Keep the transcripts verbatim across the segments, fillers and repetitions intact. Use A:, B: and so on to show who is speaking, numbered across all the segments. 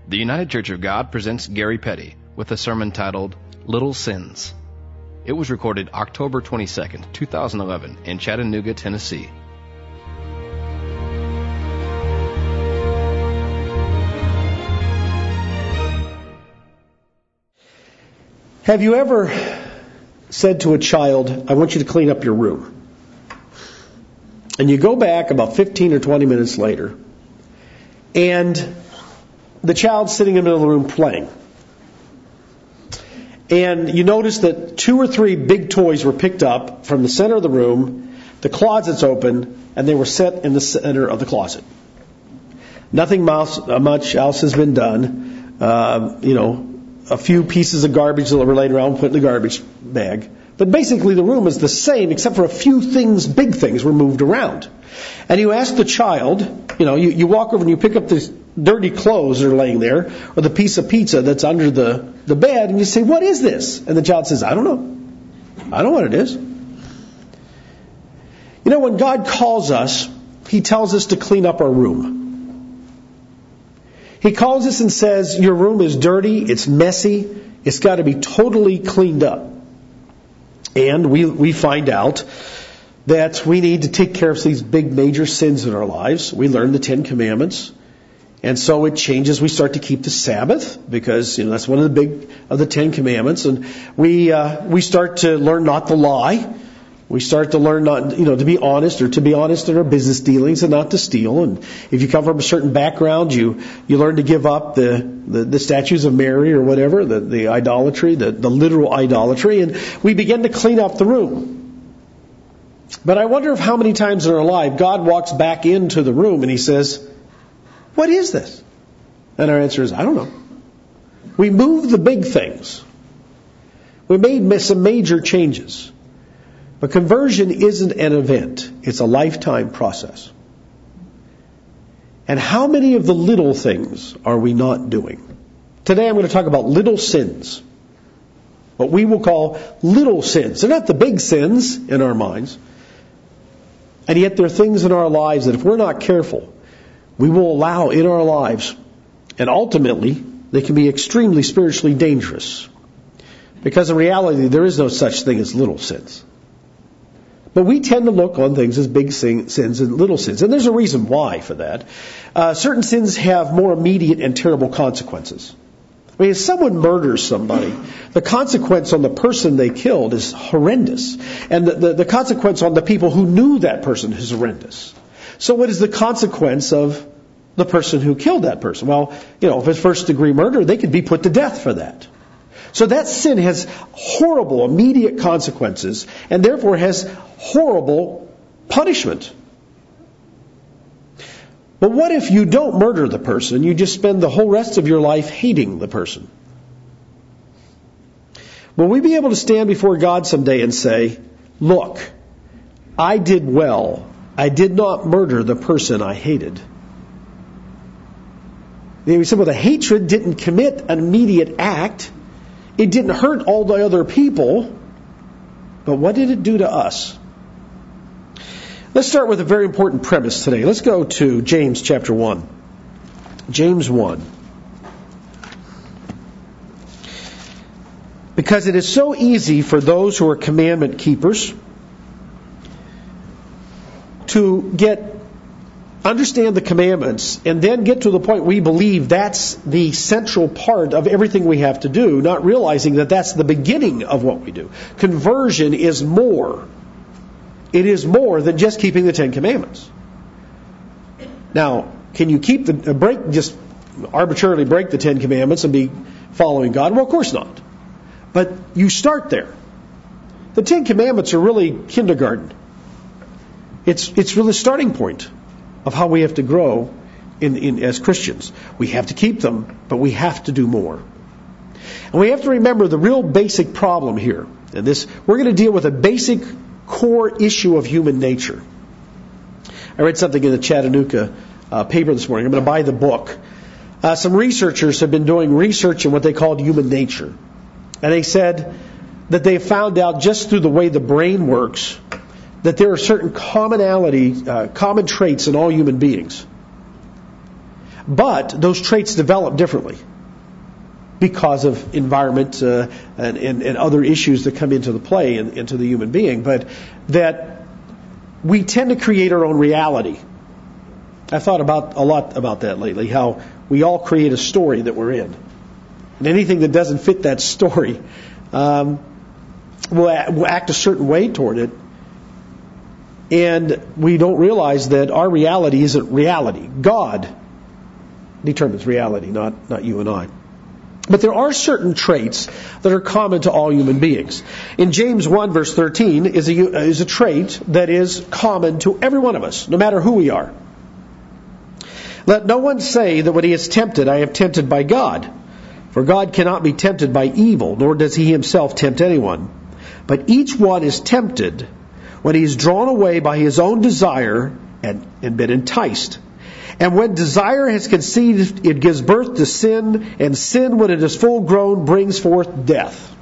A: The United Church of God presents Gary Petty with a sermon titled Little Sins. It was recorded October twenty-second, two thousand eleven in Chattanooga, Tennessee.
B: Have you ever said to a child, I want you to clean up your room? And you go back about fifteen or twenty minutes later, and the child's sitting in the middle of the room playing. And you notice that two or three big toys were picked up from the center of the room, the closet's open, and they were set in the center of the closet. Nothing much else has been done. Uh, you know, a few pieces of garbage that were laid around, put in the garbage bag. But basically the room is the same, except for a few things, big things, were moved around. And you ask the child, you know, you, you walk over and you pick up this dirty clothes that are laying there, or the piece of pizza that's under the, the bed, and you say, what is this? And the child says, I don't know. I don't know what it is. You know, when God calls us, He tells us to clean up our room. He calls us and says, your room is dirty, it's messy, it's got to be totally cleaned up. And we, we find out that we need to take care of these big major sins in our lives. We learn the Ten Commandments. And so it changes. We start to keep the Sabbath because, you know, that's one of the big of the Ten Commandments. And we uh, we start to learn not to lie. We start to learn not, you know, to be honest, or to be honest in our business dealings and not to steal. And if you come from a certain background, you you learn to give up the the, the statues of Mary or whatever, the the idolatry, the the literal idolatry, and we begin to clean up the room. But I wonder if how many times in our life God walks back into the room and He says, what is this? And our answer is, I don't know. We moved the big things. We made some major changes. But conversion isn't an event. It's a lifetime process. And how many of the little things are we not doing? Today I'm going to talk about little sins. What we will call little sins. They're not the big sins in our minds. And yet there are things in our lives that if we're not careful, we will allow in our lives, and ultimately, they can be extremely spiritually dangerous. Because in reality, there is no such thing as little sins. But we tend to look on things as big sins and little sins. And there's a reason why for that. Uh, certain sins have more immediate and terrible consequences. I mean, if someone murders somebody, the consequence on the person they killed is horrendous. And the, the, the consequence on the people who knew that person is horrendous. So what is the consequence of the person who killed that person? Well, you know, if it's first degree murder, they could be put to death for that. So that sin has horrible immediate consequences and therefore has horrible punishment. But what if you don't murder the person? You just spend the whole rest of your life hating the person. Will we be able to stand before God someday and say, look, I did well. I did not murder the person I hated. We said, well, the hatred didn't commit an immediate act. It didn't hurt all the other people. But what did it do to us? Let's start with a very important premise today. Let's go to James chapter one. James one. Because it is so easy for those who are commandment keepers to get understand the commandments and then get to the point we believe that's the central part of everything we have to do, not realizing that that's the beginning of what we do. Conversion is more. It is more than just keeping the Ten Commandments. Now, can you keep the break just arbitrarily break the Ten Commandments and be following God? Well, of course not. But you start there. The Ten Commandments are really kindergarten. It's it's really the starting point of how we have to grow in, in as Christians. We have to keep them, but we have to do more. And we have to remember the real basic problem here. And this, we're going to deal with a basic core issue of human nature. I read something in the Chattanooga uh, paper this morning. I'm going to buy the book. Uh, some researchers have been doing research in what they called human nature. And they said that they found out just through the way the brain works that there are certain commonality, uh, common traits in all human beings. But those traits develop differently because of environment uh, and, and, and other issues that come into the play in, into the human being. But that we tend to create our own reality. I've thought about a lot about that lately, how we all create a story that we're in. And anything that doesn't fit that story, um, we'll, we'll act a certain way toward it. And we don't realize that our reality isn't reality. God determines reality, not, not you and I. But there are certain traits that are common to all human beings. In James one verse thirteen is a, is a trait that is common to every one of us, no matter who we are. Let no one say that when he is tempted, I am tempted by God. For God cannot be tempted by evil, nor does he himself tempt anyone. But each one is tempted when he is drawn away by his own desire and, and been enticed. And when desire has conceived, it gives birth to sin, and sin, when it is full grown, brings forth death.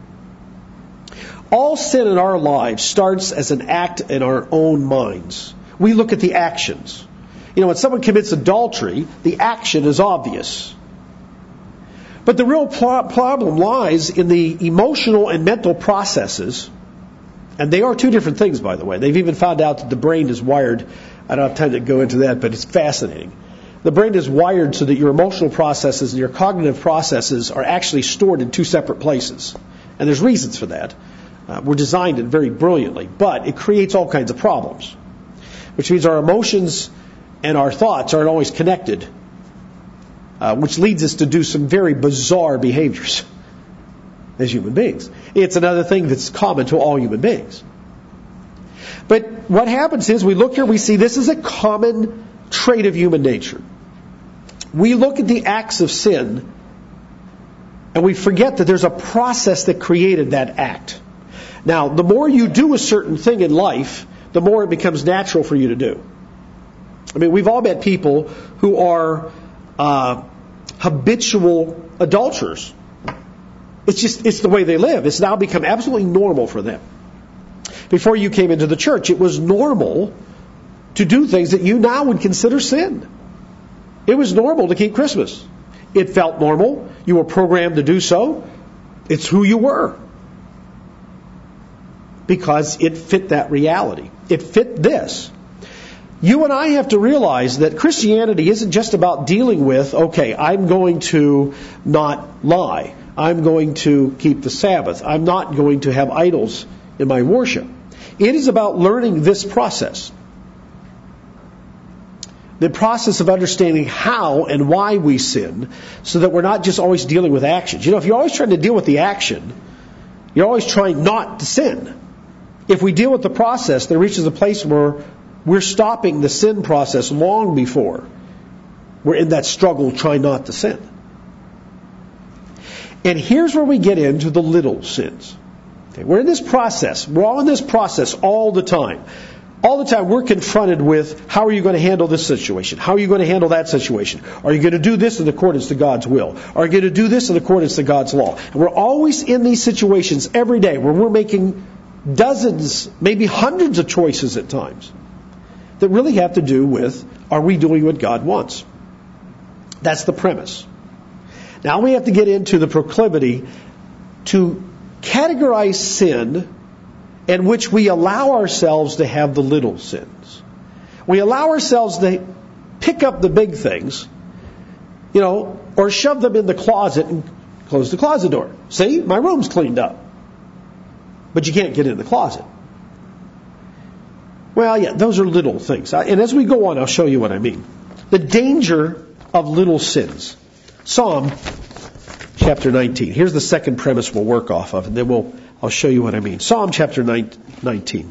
B: All sin in our lives starts as an act in our own minds. We look at the actions. You know, when someone commits adultery, the action is obvious. But the real pro- problem lies in the emotional and mental processes. And they are two different things, by the way. They've even found out that the brain is wired. I don't have time to go into that, but it's fascinating. The brain is wired so that your emotional processes and your cognitive processes are actually stored in two separate places. And there's reasons for that. Uh, we're designed it very brilliantly. But it creates all kinds of problems. Which means our emotions and our thoughts aren't always connected. Uh, which leads us to do some very bizarre behaviors as human beings. It's another thing that's common to all human beings. But what happens is we look here, we see this is a common trait of human nature. We look at the acts of sin and we forget that there's a process that created that act. Now, the more you do a certain thing in life, the more it becomes natural for you to do. I mean, we've all met people who are uh, habitual adulterers. It's just, it's the way they live. It's now become absolutely normal for them. Before you came into the church, it was normal to do things that you now would consider sin. It was normal to keep Christmas. It felt normal. You were programmed to do so. It's who you were. Because it fit that reality. It fit this. You and I have to realize that Christianity isn't just about dealing with, okay, I'm going to not lie. I'm going to keep the Sabbath. I'm not going to have idols in my worship. It is about learning this process. The process of understanding how and why we sin, so that we're not just always dealing with actions. You know, if you're always trying to deal with the action, you're always trying not to sin. If we deal with the process, there reaches a place where we're stopping the sin process long before we're in that struggle trying not to sin. And here's where we get into the little sins. Okay, we're in this process. We're all in this process all the time. All the time we're confronted with, how are you going to handle this situation? How are you going to handle that situation? Are you going to do this in accordance to God's will? Are you going to do this in accordance to God's law? And we're always in these situations every day where we're making dozens, maybe hundreds of choices at times that really have to do with, are we doing what God wants? That's the premise. Now we have to get into the proclivity to categorize sin in which we allow ourselves to have the little sins. We allow ourselves to pick up the big things, you know, or shove them in the closet and close the closet door. See, my room's cleaned up. But you can't get in the closet. Well, yeah, those are little things. And as we go on, I'll show you what I mean. The danger of little sins. Psalm chapter nineteen. Here's the second premise we'll work off of, and then we'll I'll show you what I mean. Psalm chapter nineteen.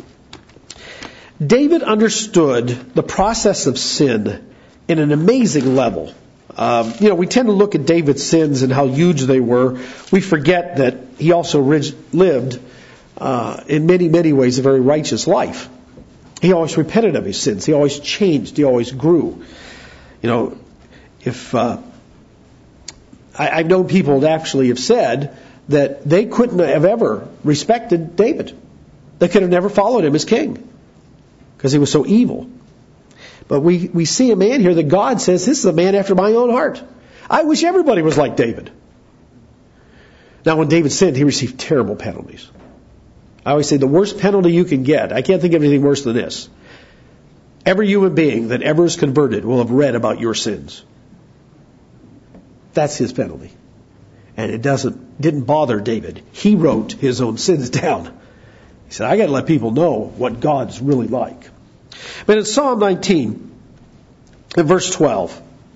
B: David understood the process of sin in an amazing level. Um, you know, we tend to look at David's sins and how huge they were. We forget that he also lived uh, in many, many ways a very righteous life. He always repented of his sins. He always changed. He always grew. You know, if uh, I, I've known people that actually have said that they couldn't have ever respected David. They could have never followed him as king because he was so evil. But we, we see a man here that God says, this is a man after my own heart. I wish everybody was like David. Now, when David sinned, he received terrible penalties. I always say the worst penalty you can get, I can't think of anything worse than this. Every human being that ever is converted will have read about your sins. That's his penalty. And it doesn't didn't bother David. He wrote his own sins down. He said, I got to let people know what God's really like. But in Psalm nineteen, in verse twelve,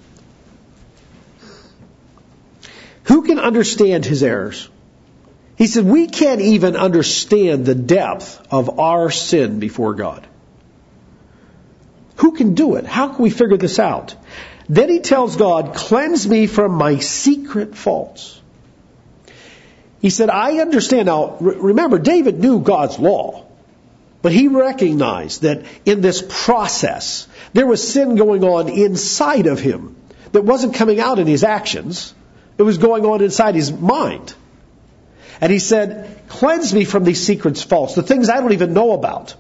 B: who can understand his errors? He said, we can't even understand the depth of our sin before God. Who can do it? How can we figure this out? Then he tells God, cleanse me from my secret faults. He said, I understand. Now, remember, David knew God's law. But he recognized that in this process, there was sin going on inside of him that wasn't coming out in his actions. It was going on inside his mind. And he said, cleanse me from these secret faults, the things I don't even know about.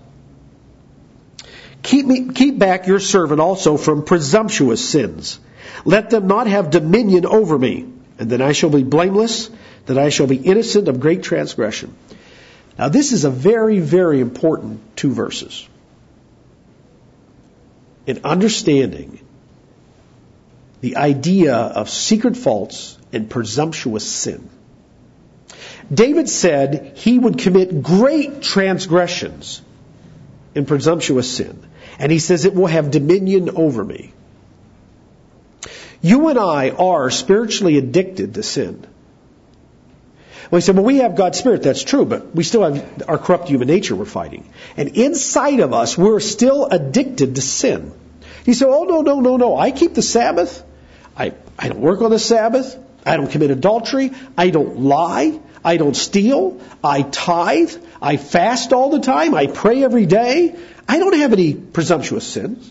B: Keep me, keep back your servant also from presumptuous sins. Let them not have dominion over me, and then I shall be blameless, that I shall be innocent of great transgression. Now this is a very, very important two verses. In understanding the idea of secret faults and presumptuous sin. David said he would commit great transgressions in presumptuous sin. And he says it will have dominion over me. You and I are spiritually addicted to sin. Well, he said, well, we have God's Spirit. That's true, but we still have our corrupt human nature we're fighting. And inside of us, we're still addicted to sin. He said, oh, no, no, no, no. I keep the Sabbath. I, I don't work on the Sabbath. I don't commit adultery. I don't lie. I don't steal. I tithe. I fast all the time. I pray every day. I don't have any presumptuous sins.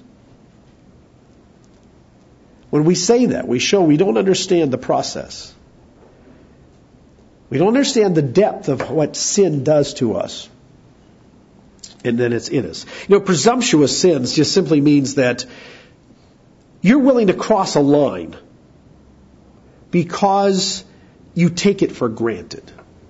B: When we say that, we show we don't understand the process. We don't understand the depth of what sin does to us. And then it's in us. You know, presumptuous sins just simply means that you're willing to cross a line because you take it for granted.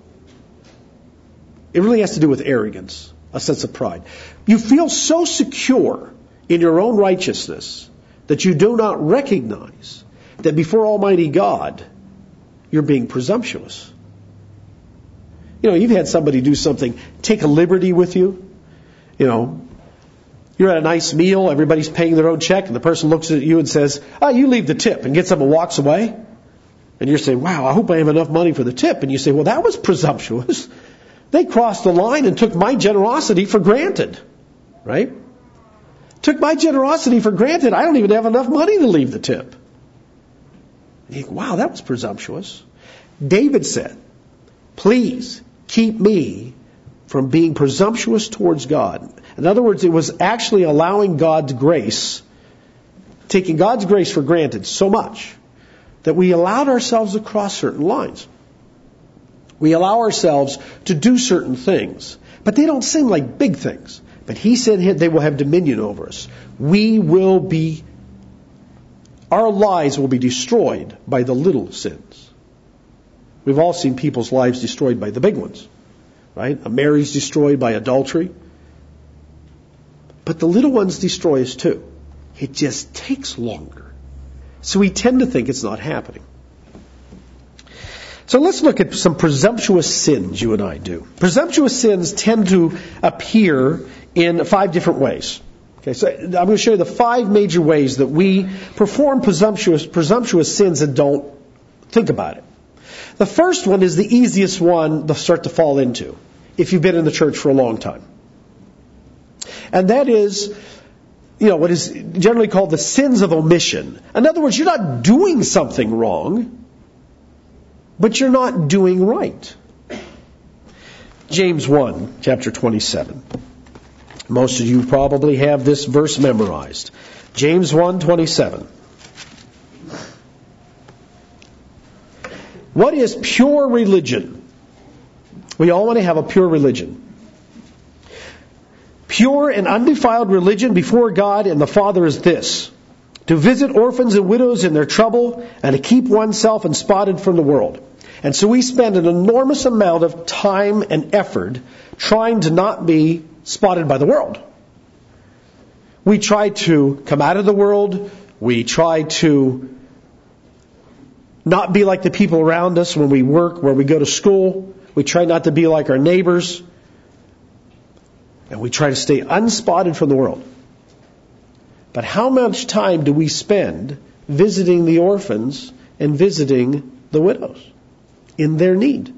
B: It really has to do with arrogance, a sense of pride. You feel so secure in your own righteousness that you do not recognize that before Almighty God, you're being presumptuous. You know, you've had somebody do something, take a liberty with you. You know, you're at a nice meal, everybody's paying their own check, and the person looks at you and says, oh, you leave the tip, and gets up and walks away. And you're saying, wow, I hope I have enough money for the tip. And you say, well, that was presumptuous. They crossed the line and took my generosity for granted. Right? Took my generosity for granted. I don't even have enough money to leave the tip. And you think, wow, that was presumptuous. David said, please keep me from being presumptuous towards God. In other words, it was actually allowing God's grace, taking God's grace for granted so much that we allowed ourselves to cross certain lines. We allow ourselves to do certain things, but they don't seem like big things. But he said they will have dominion over us. We will be, our lives will be destroyed by the little sins. We've all seen people's lives destroyed by the big ones, right? A marriage destroyed by adultery. But the little ones destroy us too. It just takes longer. So we tend to think it's not happening. So let's look at some presumptuous sins you and I do. Presumptuous sins tend to appear in five different ways. Okay, so I'm going to show you the five major ways that we perform presumptuous, presumptuous sins and don't think about it. The first one is the easiest one to start to fall into if you've been in the church for a long time. And that is, you know, what is generally called the sins of omission. In other words, you're not doing something wrong, but you're not doing right. James one, chapter twenty-seven. Most of you probably have this verse memorized. James one, twenty-seven. What is pure religion? We all want to have a pure religion. Pure and undefiled religion before God and the Father is this: to visit orphans and widows in their trouble and to keep oneself unspotted from the world. And so we spend an enormous amount of time and effort trying to not be spotted by the world. We try to come out of the world. We try to not be like the people around us when we work, where we go to school. We try not to be like our neighbors. And we try to stay unspotted from the world. But how much time do we spend visiting the orphans and visiting the widows in their need?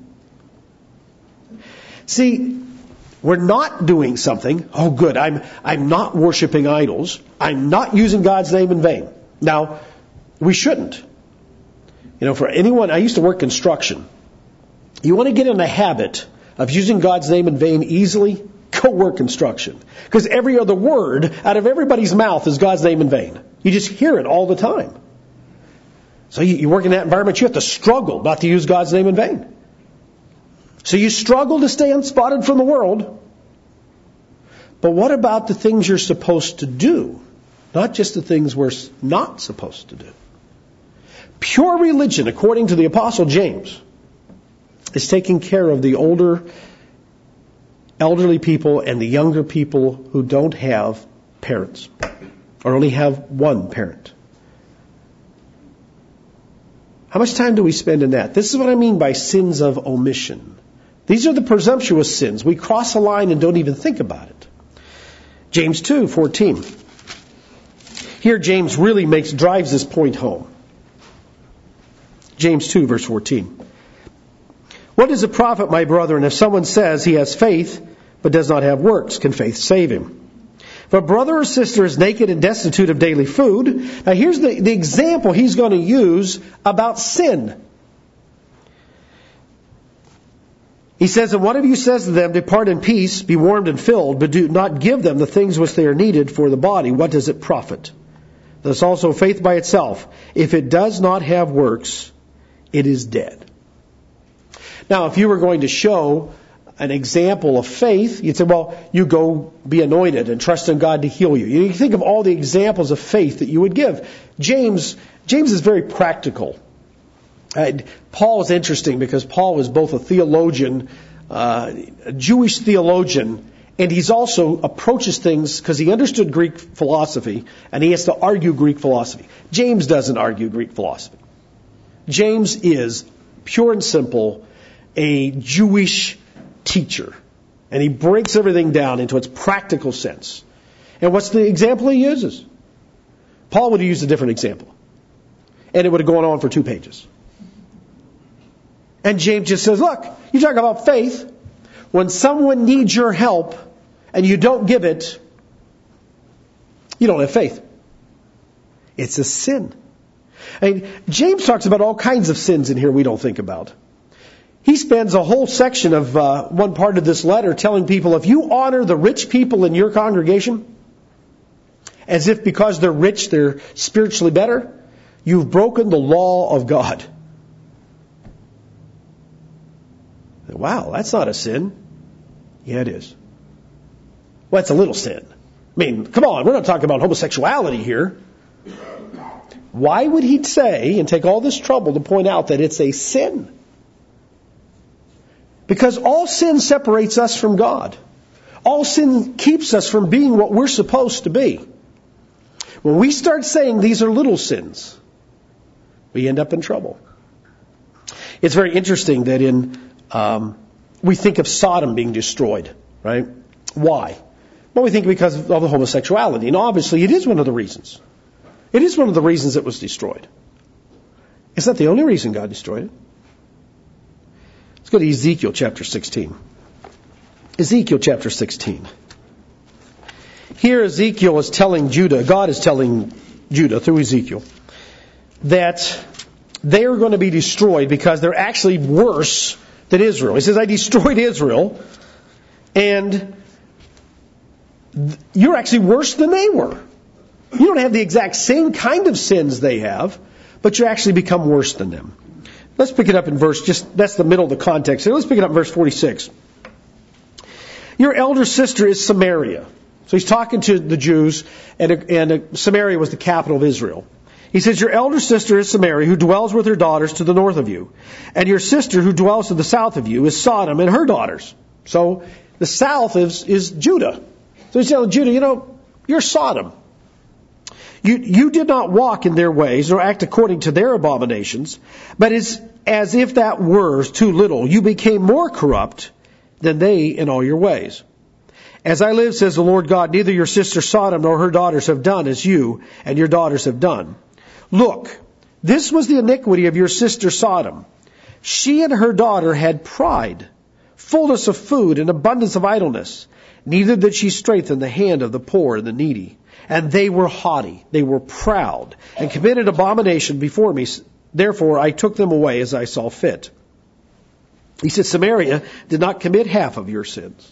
B: See, we're not doing something, oh good, I'm I'm not worshiping idols. I'm not using God's name in vain. Now, we shouldn't. You know, for anyone, I used to work construction. You want to get in the habit of using God's name in vain easily? Go work construction. Because every other word out of everybody's mouth is God's name in vain. You just hear it all the time. So you, you work in that environment, you have to struggle not to use God's name in vain. So you struggle to stay unspotted from the world. But what about the things you're supposed to do? Not just the things we're not supposed to do. Pure religion, according to the Apostle James, is taking care of the older elderly people and the younger people who don't have parents or only have one parent. How much time do we spend in that? This is what I mean by sins of omission. These are the presumptuous sins. We cross a line and don't even think about it. James two fourteen. Here James really makes drives this point home. James two verse fourteen. What does it profit, my brethren, if someone says he has faith but does not have works? Can faith save him? If a brother or sister is naked and destitute of daily food, now here's the, the example he's going to use about sin. He says, and one of you says to them, depart in peace, be warmed and filled, but do not give them the things which they are needed for the body. What does it profit? Thus also faith by itself, if it does not have works, it is dead. Now, if you were going to show an example of faith, you'd say, well, you go be anointed and trust in God to heal you. You think of all the examples of faith that you would give. James, James is very practical. Uh, Paul is interesting because Paul was both a theologian, uh, a Jewish theologian, and he's also approaches things because he understood Greek philosophy and he has to argue Greek philosophy. James doesn't argue Greek philosophy. James is pure and simple a Jewish teacher. And he breaks everything down into its practical sense. And what's the example he uses? Paul would have used a different example. And it would have gone on for two pages. And James just says, look, you talk about faith. When someone needs your help and you don't give it, you don't have faith. It's a sin. And James talks about all kinds of sins in here we don't think about. He spends a whole section of uh, one part of this letter telling people, if you honor the rich people in your congregation, as if because they're rich they're spiritually better, you've broken the law of God. Wow, that's not a sin. Yeah, it is. Well, it's a little sin. I mean, come on, we're not talking about homosexuality here. Why would he say and take all this trouble to point out that it's a sin? Because all sin separates us from God. All sin keeps us from being what we're supposed to be. When we start saying these are little sins, we end up in trouble. It's very interesting that in um, we think of Sodom being destroyed, right? Why? Well, we think because of the homosexuality. And obviously it is one of the reasons. It is one of the reasons it was destroyed. It's not the only reason God destroyed it. Let's go to Ezekiel chapter sixteen. Ezekiel chapter sixteen. Here Ezekiel is telling Judah, God is telling Judah through Ezekiel, that they are going to be destroyed because they're actually worse than Israel. He says, I destroyed Israel, and you're actually worse than they were. You don't have the exact same kind of sins they have, but you actually become worse than them. Let's pick it up in verse, just that's the middle of the context here. Let's pick it up in verse forty-six. Your elder sister is Samaria, So he's talking to the Jews, and, and Samaria was the capital of Israel. He says, your elder sister is Samaria, who dwells with her daughters to the north of you. And your sister, who dwells to the south of you, is Sodom and her daughters. So the south is, is Judah. So he's telling Judah, you know, you're Sodom. You, you did not walk in their ways, nor act according to their abominations, but it's as if that were too little. You became more corrupt than they in all your ways. As I live, says the Lord God, neither your sister Sodom nor her daughters have done as you and your daughters have done. Look, this was the iniquity of your sister Sodom. She and her daughter had pride, fullness of food, and abundance of idleness. Neither did she strengthen the hand of the poor and the needy. And they were haughty, they were proud, and committed abomination before me. Therefore I took them away as I saw fit. He said, Samaria did not commit half of your sins.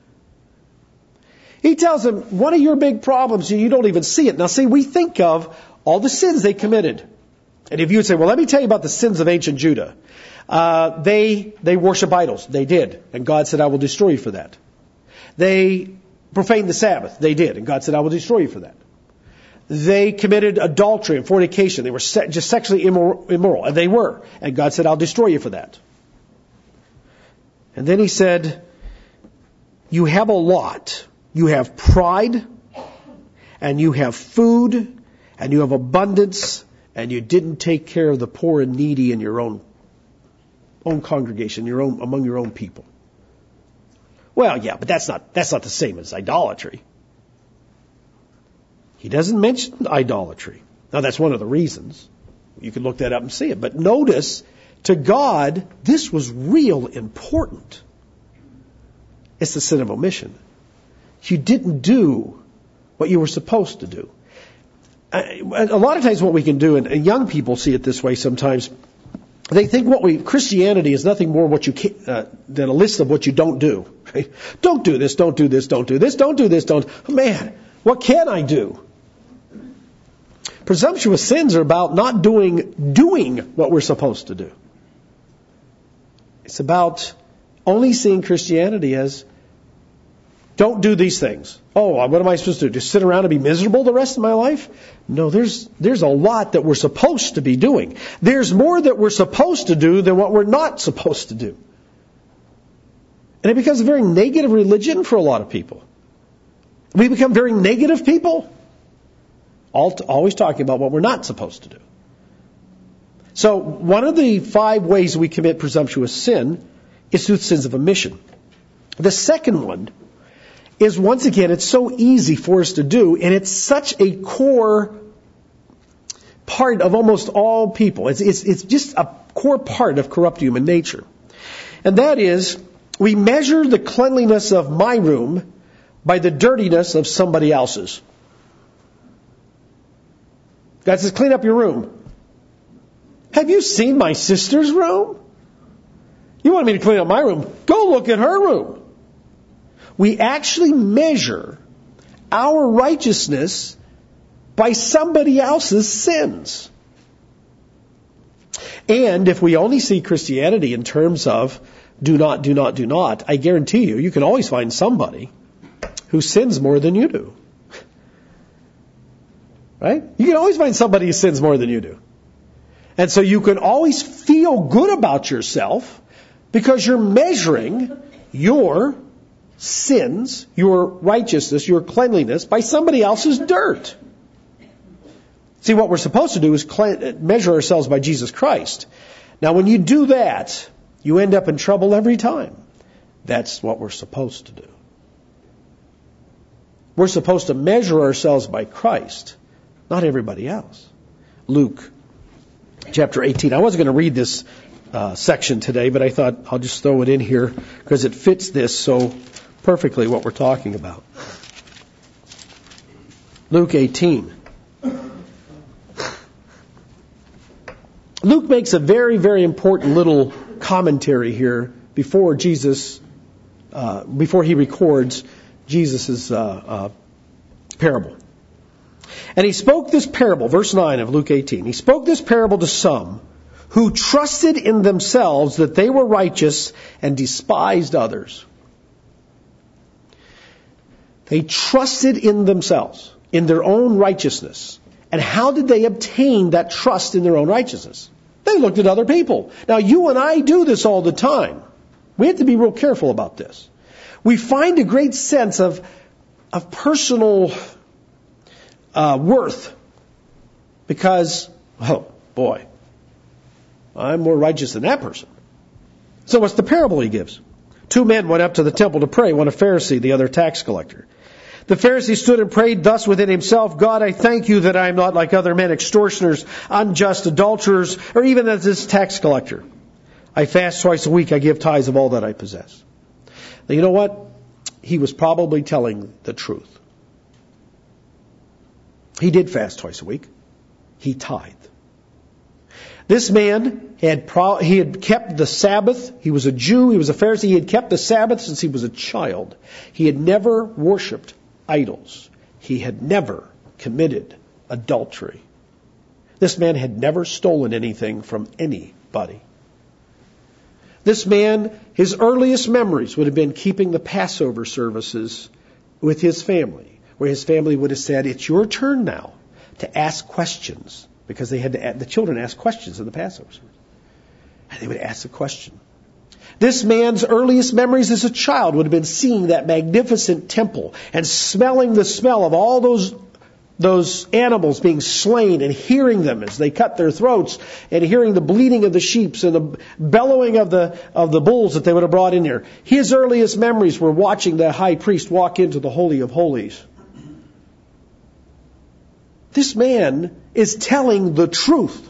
B: He tells them, one of your big problems, you don't even see it. Now see, we think of all the sins they committed. And if you would say, well, let me tell you about the sins of ancient Judah. Uh, they, they worship idols. They did. And God said, I will destroy you for that. They profaned the Sabbath. They did. And God said, I will destroy you for that. They committed adultery and fornication. They were se- just sexually immoral, immoral. And they were. And God said, I'll destroy you for that. And then he said, you have a lot. You have pride, and you have food, and you have abundance, and you didn't take care of the poor and needy in your own own congregation, your own among your own people. Well, yeah, but that's not that's not the same as idolatry. He doesn't mention idolatry. Now, that's one of the reasons. You can look that up and see it. But notice, to God, this was real important. It's the sin of omission. You didn't do what you were supposed to do. A lot of times what we can do, and young people see it this way sometimes, they think what we, Christianity is nothing more what you can, uh, than a list of what you don't do. Right? Don't do this, don't do this, don't do this, don't do this, don't. Oh, man, what can I do? Presumptuous sins are about not doing, doing what we're supposed to do. It's about only seeing Christianity as, don't do these things. Oh, what am I supposed to do? Just sit around and be miserable the rest of my life? No, there's there's a lot that we're supposed to be doing. There's more that we're supposed to do than what we're not supposed to do. And it becomes a very negative religion for a lot of people. We become very negative people, all always talking about what we're not supposed to do. So one of the five ways we commit presumptuous sin is through sins of omission. The second one is, once again, it's so easy for us to do, and it's such a core part of almost all people. It's, it's, it's just a core part of corrupt human nature. And that is, we measure the cleanliness of my room by the dirtiness of somebody else's. God says, clean up your room. Have you seen my sister's room? You want me to clean up my room? Go look at her room. We actually measure our righteousness by somebody else's sins. And if we only see Christianity in terms of do not, do not, do not, I guarantee you, you can always find somebody who sins more than you do. Right? You can always find somebody who sins more than you do. And so you can always feel good about yourself because you're measuring your sins, your righteousness, your cleanliness by somebody else's dirt. See, what we're supposed to do is measure ourselves by Jesus Christ. Now, when you do that, you end up in trouble every time. That's what we're supposed to do. We're supposed to measure ourselves by Christ, not everybody else. Luke chapter eighteen. I wasn't going to read this uh, section today, but I thought I'll just throw it in here because it fits this so perfectly what we're talking about. Luke eighteen. Luke makes a very, very important little commentary here before Jesus, uh, before he records Jesus' uh, uh, parable. And he spoke this parable, verse nine of Luke eighteen. He spoke this parable to some who trusted in themselves that they were righteous and despised others. They trusted in themselves, in their own righteousness. And how did they obtain that trust in their own righteousness? They looked at other people. Now, you and I do this all the time. We have to be real careful about this. We find a great sense of, of personal uh, worth because, oh, boy, I'm more righteous than that person. So what's the parable he gives? Two men went up to the temple to pray, one a Pharisee, the other a tax collector. The Pharisee stood and prayed thus within himself, God, I thank you that I am not like other men, extortioners, unjust, adulterers, or even as this tax collector. I fast twice a week, I give tithes of all that I possess. Now, you know what? He was probably telling the truth. He did fast twice a week. He tithed. This man had pro- he had kept the Sabbath. He was a Jew. He was a Pharisee. He had kept the Sabbath since he was a child. He had never worshipped idols. He had never committed adultery. This man had never stolen anything from anybody. This man, his earliest memories would have been keeping the Passover services with his family, where his family would have said, it's your turn now to ask questions. Because they had to, the children asked questions in the Passover. And they would ask a question. This man's earliest memories as a child would have been seeing that magnificent temple and smelling the smell of all those, those animals being slain and hearing them as they cut their throats and hearing the bleating of the sheep and the bellowing of the, of the bulls that they would have brought in there. His earliest memories were watching the high priest walk into the Holy of Holies. This man is telling the truth.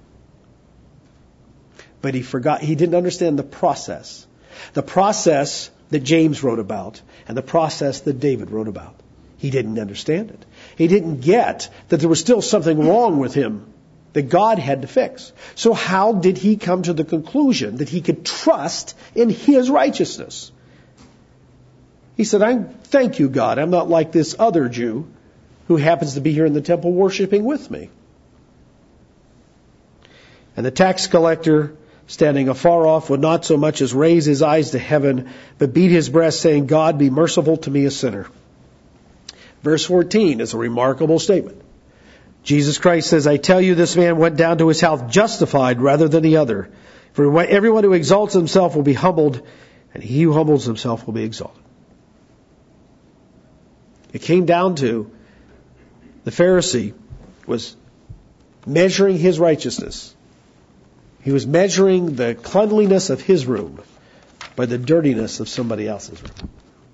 B: But he forgot, he didn't understand the process. The process that James wrote about and the process that David wrote about. He didn't understand it. He didn't get that there was still something wrong with him that God had to fix. So how did he come to the conclusion that he could trust in his righteousness? He said, I thank you, God. I'm not like this other Jew who happens to be here in the temple worshiping with me. And the tax collector, standing afar off, would not so much as raise his eyes to heaven, but beat his breast, saying, God, be merciful to me, a sinner. Verse fourteen is a remarkable statement. Jesus Christ says, I tell you, this man went down to his house justified rather than the other. For everyone who exalts himself will be humbled, and he who humbles himself will be exalted. It came down to the Pharisee was measuring his righteousness. He was measuring the cleanliness of his room by the dirtiness of somebody else's room.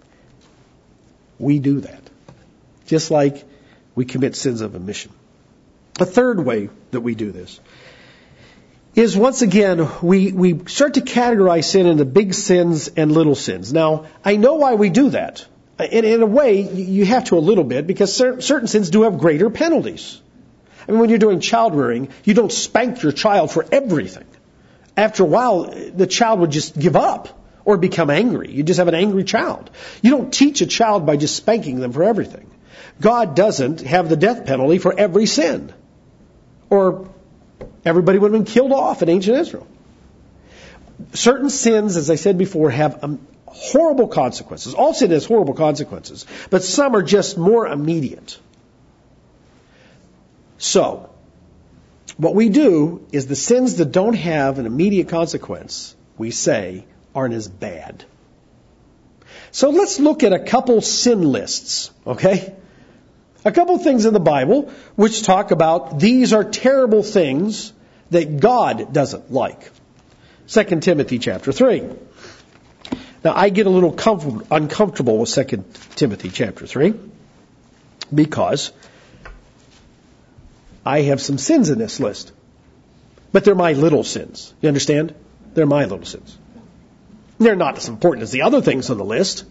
B: We do that. Just like we commit sins of omission. A third way that we do this is, once again, we, we start to categorize sin into big sins and little sins. Now, I know why we do that. In, in a way, you have to a little bit, because certain, certain sins do have greater penalties. I mean, when you're doing child rearing, you don't spank your child for everything. After a while, the child would just give up or become angry. You just have an angry child. You don't teach a child by just spanking them for everything. God doesn't have the death penalty for every sin, or everybody would have been killed off in ancient Israel. Certain sins, as I said before, have um, horrible consequences. All sin has horrible consequences, but some are just more immediate. So, what we do is the sins that don't have an immediate consequence, we say, aren't as bad. So let's look at a couple sin lists, okay? A couple things in the Bible which talk about these are terrible things that God doesn't like. Second Timothy chapter three. Now, I get a little comfort, uncomfortable with Second Timothy chapter three because I have some sins in this list. But they're my little sins. You understand? They're my little sins. They're not as important as the other things on the list.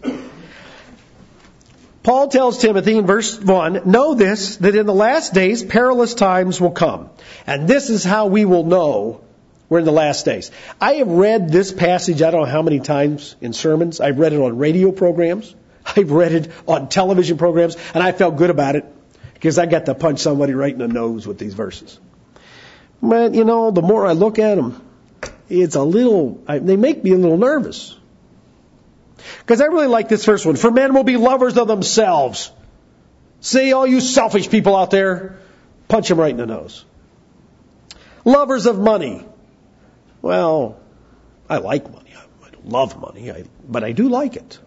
B: Paul tells Timothy in verse one, know this, that in the last days perilous times will come. And this is how we will know we're in the last days. I have read this passage, I don't know how many times in sermons. I've read it on radio programs. I've read it on television programs. And I felt good about it because I got to punch somebody right in the nose with these verses. But, you know, the more I look at them, it's a little, they make me a little nervous. Because I really like this first one. For men will be lovers of themselves. See, all you selfish people out there, punch them right in the nose. Lovers of money. Well, I like money. I don't love money, I, but I do like it.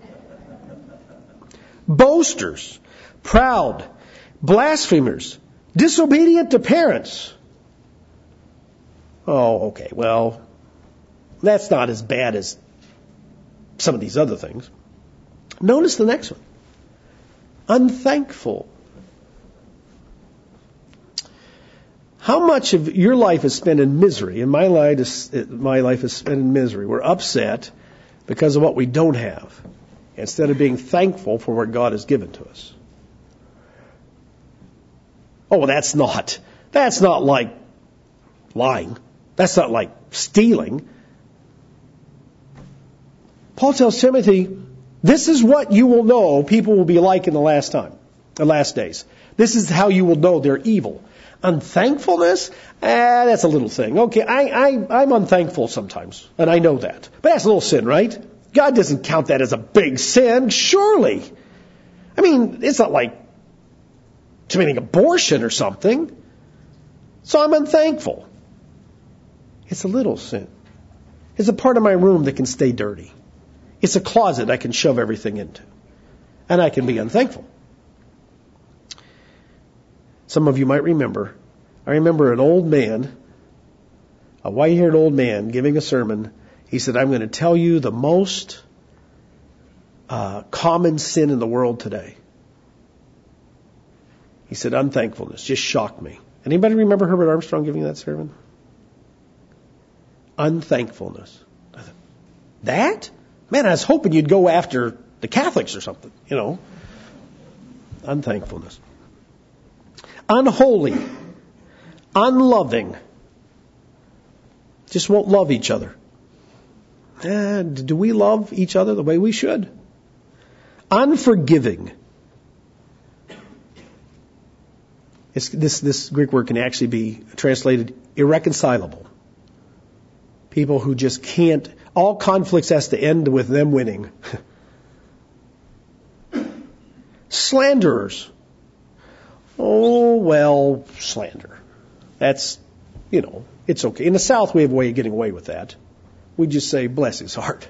B: Boasters, proud, blasphemers, disobedient to parents. Oh, okay, well, that's not as bad as some of these other things. Notice the next one. Unthankful. How much of your life is spent in misery? And my life is, my life is spent in misery. We're upset because of what we don't have, instead of being thankful for what God has given to us. Oh, well, that's not, that's not like lying. That's not like stealing. Paul tells Timothy, this is what you will know people will be like in the last time, the last days. This is how you will know they're evil. Unthankfulness? Eh, that's a little thing. Okay, I, I, I'm unthankful sometimes, and I know that. But that's a little sin, right? God doesn't count that as a big sin, surely. I mean, it's not like committing abortion or something. So I'm unthankful. It's a little sin. It's a part of my room that can stay dirty. It's a closet I can shove everything into. And I can be unthankful. Some of you might remember, I remember an old man, a white-haired old man giving a sermon. He said, I'm going to tell you the most uh, common sin in the world today. He said, unthankfulness. Just shocked me. Anybody remember Herbert Armstrong giving that sermon? Unthankfulness. That? Man, I was hoping you'd go after the Catholics or something, you know. Unthankfulness. Unholy. Unloving. Just won't love each other. And do we love each other the way we should? Unforgiving. It's, this, this Greek word can actually be translated irreconcilable. People who just can't, all conflicts has to end with them winning. Slanderers. Oh, well, slander. That's, you know, it's okay. In the South, we have a way of getting away with that. We just say, bless his heart.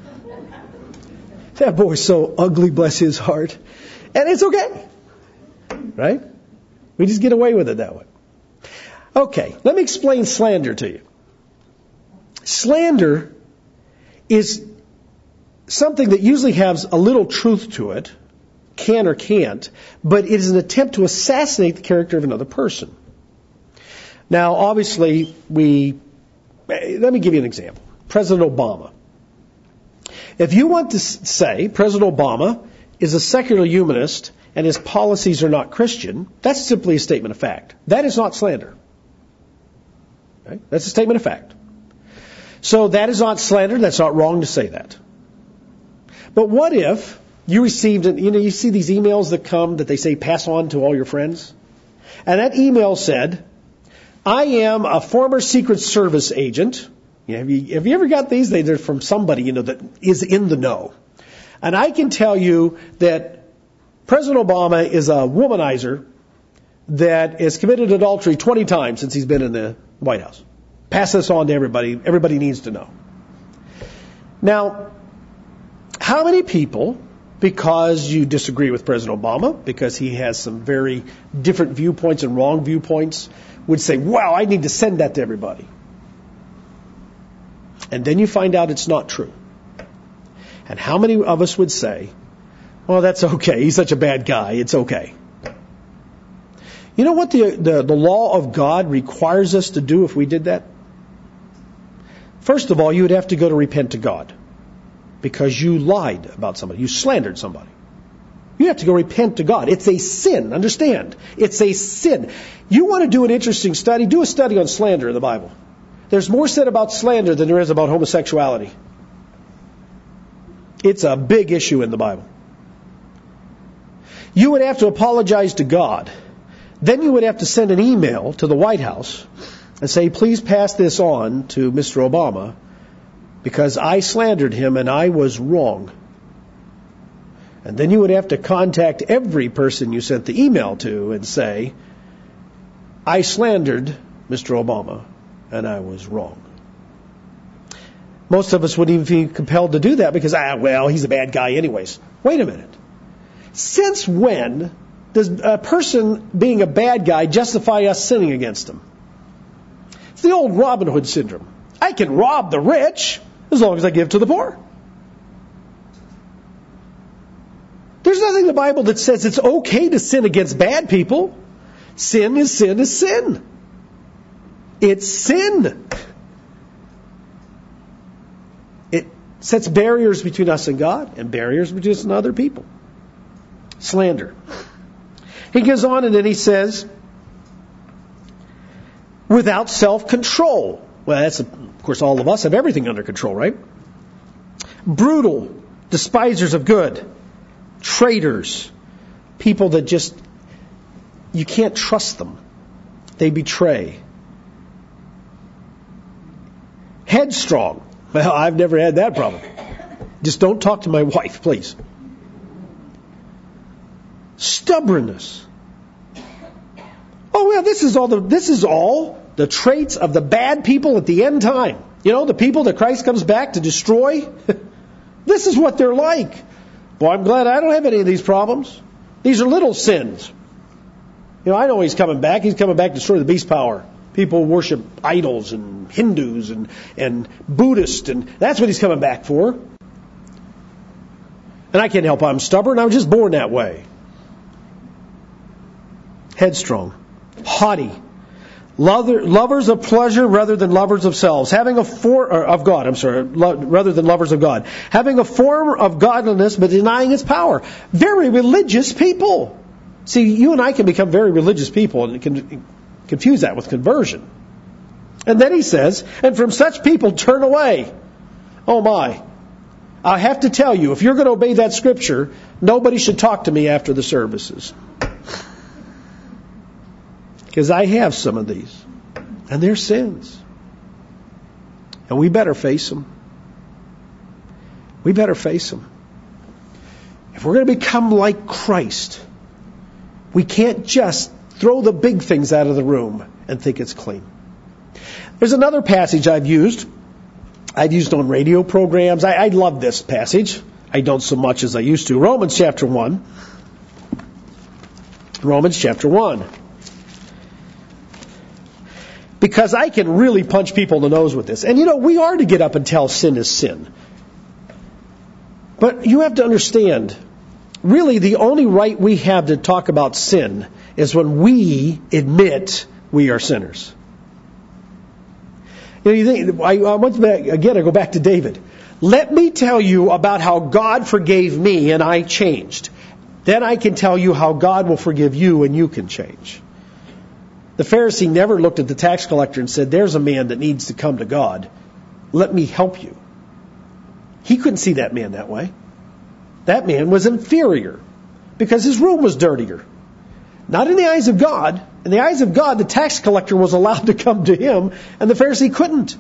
B: That boy's so ugly, bless his heart. And it's okay. Right? We just get away with it that way. Okay, let me explain slander to you. Slander is something that usually has a little truth to it, can or can't, but it is an attempt to assassinate the character of another person. Now, obviously, we, let me give you an example. President Obama. If you want to say President Obama is a secular humanist and his policies are not Christian, that's simply a statement of fact. That is not slander. Okay? That's a statement of fact. So that is not slander. That's not wrong to say that. But what if you received, an, you know, you see these emails that come that they say pass on to all your friends? And that email said, I am a former Secret Service agent. You know, have, you, have you ever got these? They're from somebody, you know, that is in the know. And I can tell you that President Obama is a womanizer that has committed adultery twenty times since he's been in the White House. Pass this on to everybody. Everybody needs to know. Now, how many people, because you disagree with President Obama, because he has some very different viewpoints and wrong viewpoints, would say, wow, I need to send that to everybody. And then you find out it's not true. And how many of us would say, well, that's okay. He's such a bad guy. It's okay. You know what the, the, the law of God requires us to do if we did that? First of all, you would have to go to repent to God because you lied about somebody. You slandered somebody. You have to go repent to God. It's a sin. Understand? It's a sin. You want to do an interesting study? Do a study on slander in the Bible. There's more said about slander than there is about homosexuality. It's a big issue in the Bible. You would have to apologize to God. Then you would have to send an email to the White House and say, please pass this on to Mister Obama because I slandered him and I was wrong. And then you would have to contact every person you sent the email to and say, I slandered Mister Obama, and I was wrong. Most of us wouldn't even be compelled to do that because, ah, well, he's a bad guy anyways. Wait a minute. Since when does a person being a bad guy justify us sinning against him? It's the old Robin Hood syndrome. I can rob the rich as long as I give to the poor. There's nothing in the Bible that says it's okay to sin against bad people. Sin is sin is sin. It's sin. It sets barriers between us and God and barriers between us and other people. Slander. He goes on and then he says, without self-control. Well, that's, of course, all of us have everything under control, right? Brutal, despisers of good, traitors, people that just, you can't trust them. They betray. Headstrong. Well, I've never had that problem. Just don't talk to my wife, please. Stubbornness. Oh, well, this is all the, this is all the traits of the bad people at the end time. You know, the people that Christ comes back to destroy. This is what they're like. Well, I'm glad I don't have any of these problems. These are little sins. You know, I know he's coming back. He's coming back to destroy the beast power. People worship idols and Hindus and, and Buddhists, and that's what he's coming back for. And I can't help it. I'm stubborn. I was just born that way. Headstrong. Haughty. Lover, lovers of pleasure rather than lovers of selves. Having a form of God, I'm sorry, lo, rather than lovers of God. Having a form of godliness but denying its power. Very religious people. See, you and I can become very religious people and can confuse that with conversion. And then he says, and from such people turn away. Oh my. I have to tell you, if you're going to obey that scripture, nobody should talk to me after the services. Because I have some of these. And they're sins. And we better face them. We better face them. If we're going to become like Christ, we can't just throw the big things out of the room and think it's clean. There's another passage I've used. I've used on radio programs. I, I love this passage. I don't so much as I used to. Romans chapter one. Romans chapter one. Because I can really punch people in the nose with this. And you know, we are to get up and tell sin is sin. But you have to understand, really the only right we have to talk about sin is when we admit we are sinners. You know, you think, I, I went back, again, I go back to David. Let me tell you about how God forgave me and I changed. Then I can tell you how God will forgive you and you can change. The Pharisee never looked at the tax collector and said, there's a man that needs to come to God. Let me help you. He couldn't see that man that way. That man was inferior because his room was dirtier. Not in the eyes of God. In the eyes of God, the tax collector was allowed to come to him and the Pharisee couldn't.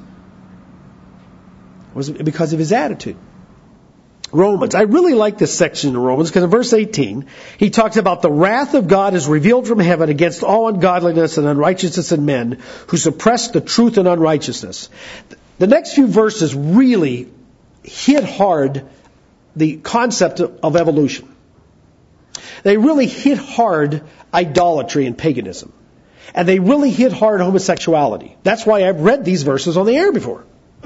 B: It was because of his attitude. Romans. I really like this section in Romans because in verse eighteen, he talks about the wrath of God is revealed from heaven against all ungodliness and unrighteousness in men who suppress the truth in unrighteousness. The next few verses really hit hard the concept of evolution. They really hit hard idolatry and paganism. And they really hit hard homosexuality. That's why I've read these verses on the air before.